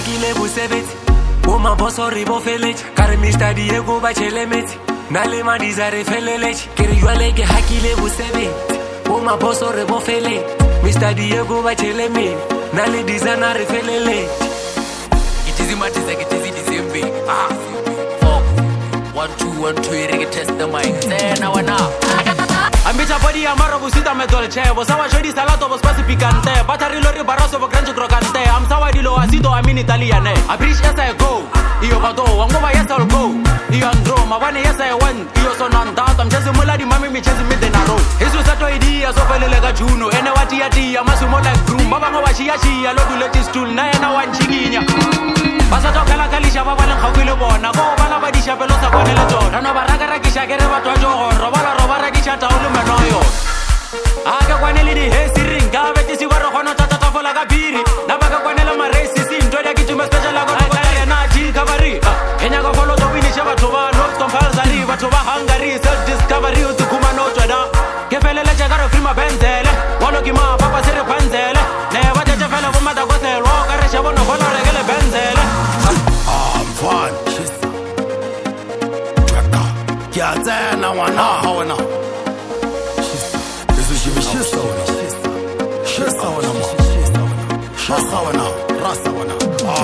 hakile busebetsi o maboso re bofeletse ka re Mr Diego ba chelemetse na le madiza re feleletse ke re jwale ke hakile busebetsi o maboso re bofeletse Mr Diego ba chelemetse na le dizana re feleletse Itizimatiza kitizi dizembe 1 2 1 2 re test the mic tena wana Ambicha body amaro busita me dolce Bosawa shodi salato bos pasi picante Batarilo ri baraso bo grancho crocante Am sawa dilo asido amin italiane Abrish yes I go Iyo vado wangoba yes I'll go Iyo andro mabane yes I went Iyo sonanta Tam chesi mula di mami mi chesi mide na road Hisu sato idea so felele juno Ene wati yati amasumo like groom Baba ngawa shia shia Lodu leti stool Na ena wanchiginya Basa to kala kalisha baba lang khawile bona Ko bala badisha pelosa kwanele jona Rano baraka rakisha kere batwa johor Robala robara kisha taulu menoyo Aka kwanele di hesi ringa Veti si waro kono tata fola kabiri Nabaka kwanele ma racist Ntoya kitume special ako Kaya na jil kavari Kenya ko follow to win Sheba toba not compulsory Batoba Hungary self discovery Utukuma no chwada Kefelele chakaro frima benzele Walo kima papa sere panzele Ne wate chefele Wumata kwese Roka resha bono Walo regele benzele I'm fine. Kiatena wana hawana. Isu shibi shisa wana. Shisa wana ma. Shisa wana. Rasa wana.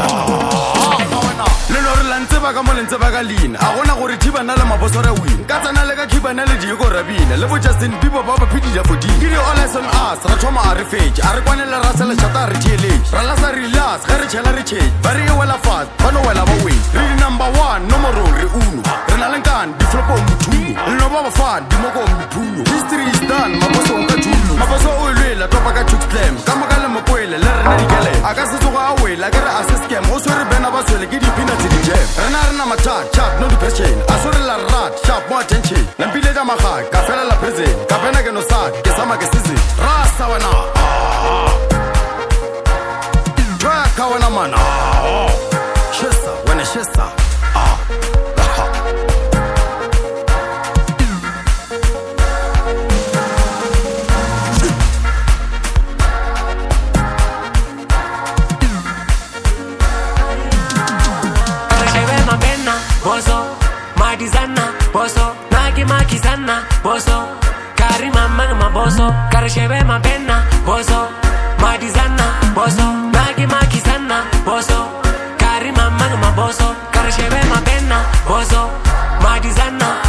Lenore lanteba ka mo lenteba ka lina. A gona gore thiba na le mabosore win. Ka tsana le ka khiba na le Diego Rabina. Le bo Justin Bieber ba ba phidile fodi. Ke di all eyes on us. Ra thoma a re fetch. A re kwanela rasa le chata re tieletse. Ra la sa relax. Ga re chela re change. Ba re wela fast. Ba no wela ba win. Re number 1 nomoro re uno. Re na le nkani di flopo muthuno. Lo ba ba fan di moko muthuno. History is done. Maboso nka thuno. Maboso o lwela topa ka chuk slam. Ka makale mokwele le rena dikele. Aka se tsoga a wela ke re a se scam. O so re bena ba swele ke di peanuts di jam. Rena matat chat no depression. A so re la rat sharp more attention. Lampile da maga ka fela la prison. Ka pena ke no sa ke sama ke season. Rasa wana. Track wana mana. Shisa wana shisa. Boso, madizana, boso, nagi makizana, boso, kari mama boso, karashebe mapena, boso, madizana, boso, nagi makizana, boso, kari mama boso, karashebe mapena, boso, madizana.